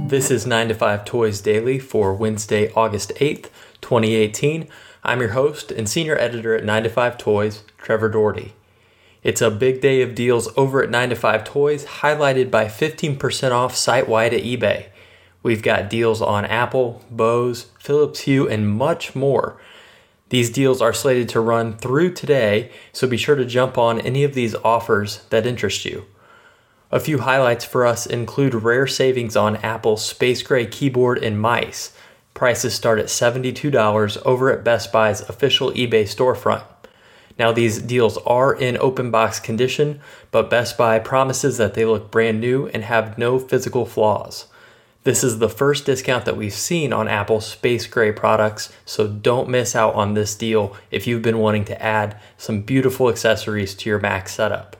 This is 9 to 5 Toys Daily for Wednesday, August 8th, 2018. I'm your host and senior editor at 9 to 5 Toys, Trevor Doherty. It's a big day of deals over at 9 to 5 Toys, highlighted by 15% off site-wide at eBay. We've got deals on Apple, Bose, Philips Hue, and much more. These deals are slated to run through today, so be sure to jump on any of these offers that interest you. A few highlights for us include rare savings on Apple's Space Gray keyboard and mice. Prices start at $72 over at Best Buy's official eBay storefront. Now, these deals are in open box condition, but Best Buy promises that they look brand new and have no physical flaws. This is the first discount that we've seen on Apple's Space Gray products, so don't miss out on this deal if you've been wanting to add some beautiful accessories to your Mac setup.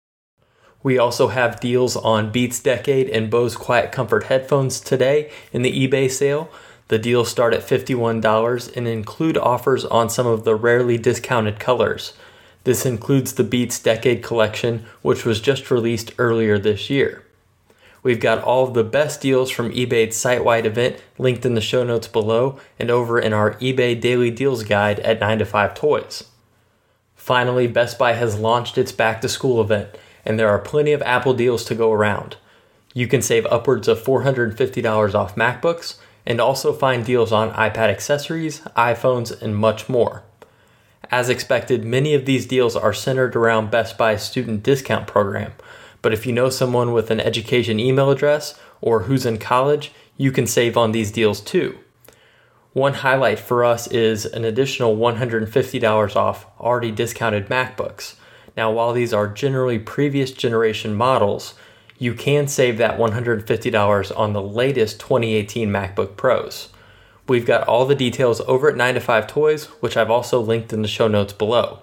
We also have deals on Beats Decade and Bose Quiet Comfort headphones today in the eBay sale. The deals start at $51 and include offers on some of the rarely discounted colors. This includes the Beats Decade collection, which was just released earlier this year. We've got all of the best deals from eBay's site-wide event linked in the show notes below and over in our eBay Daily Deals Guide at 9 to 5 Toys. Finally, Best Buy has launched its back-to-school event, and there are plenty of Apple deals to go around. You can save upwards of $450 off MacBooks and also find deals on iPad accessories, iPhones, and much more. As expected, many of these deals are centered around Best Buy's student discount program, but if you know someone with an education email address or who's in college, you can save on these deals too. One highlight for us is an additional $150 off already discounted MacBooks. Now, while these are generally previous generation models, you can save that $150 on the latest 2018 MacBook Pros. We've got all the details over at 9 to 5 Toys, which I've also linked in the show notes below.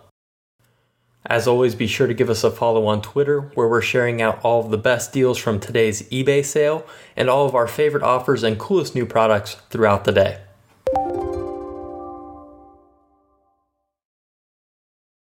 As always, be sure to give us a follow on Twitter, where we're sharing out all of the best deals from today's eBay sale and all of our favorite offers and coolest new products throughout the day.